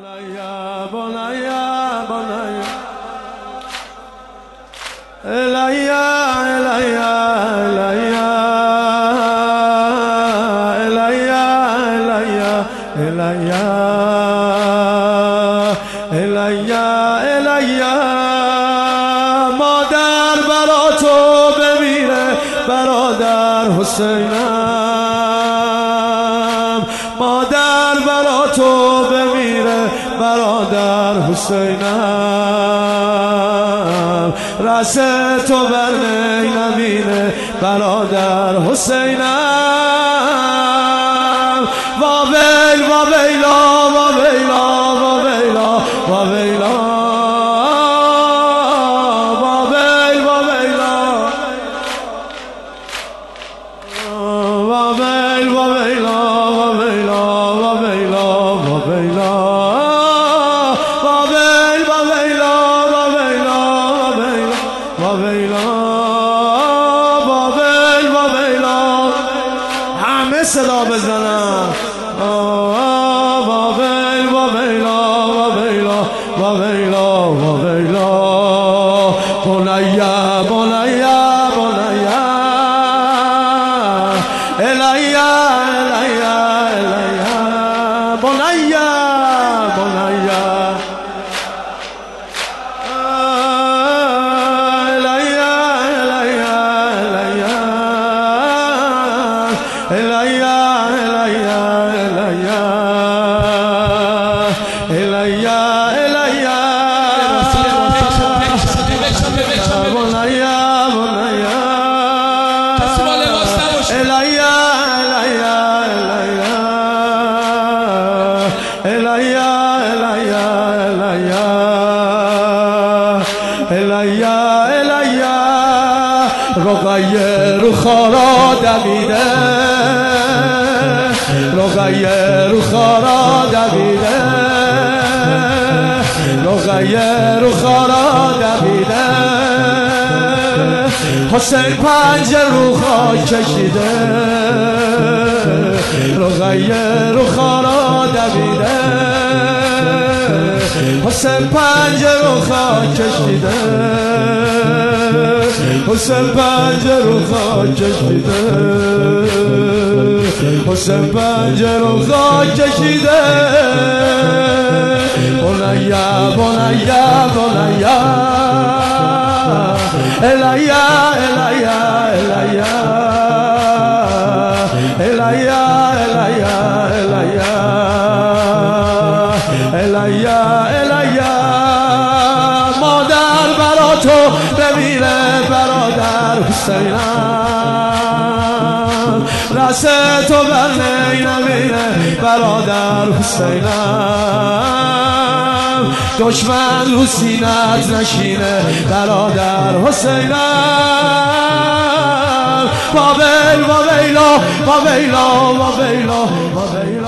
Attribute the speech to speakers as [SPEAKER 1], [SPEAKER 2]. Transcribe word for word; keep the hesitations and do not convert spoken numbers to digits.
[SPEAKER 1] بنایا بنایا بنایا الیا الیا الیا الیا الیا الیا الیا مادر برا تو بمیره برادر حسینم، مادر برا تو بمیره برادر حسینم، رأس تو بر نی نمینه برادر حسینم. وا ویل وا ویلا وا ویلا وا ویلا وا ویلا وا ویل وا ویلا وا ویل وا ویلا وا ویلا وا ویلا وا ویلا وا ویل وا ویلا وا ویلا وا ویلا وا ویل وا ویلا همه صدا بزنن. وا ویل وا ویلا وا ویلا وا ویلا وا ویلا بنیا بنیا بنیا الیا الیا الیا بنیا بنیا الیا الیا الیا الیا الیا الیا الیا بنیا بنیا الیا الیا الیا الیا الیا الیا رقیه رو خارا دویده، رقیه رو خارا دویده، رقیه رو خارا دویده، حسین پنجه رو خاک کشیده، رقیه رو خارا دویده، حسین پنجه رو خاک کشیده، حسین پنجه رو خاک کشیده، حسین پنجه رو خاک کشیده. بنیا بنیا بنیا الیا الیا الیا الیا الیا الیا الیا مادر برا تو بمیره برادر حسینم، رأس تو بر نی نمینه برادر حسینم، دشمن رو سینت نشینه برادر حسینم. وا ویل وا ویلا وا ویلا وا ویلا وا ویلا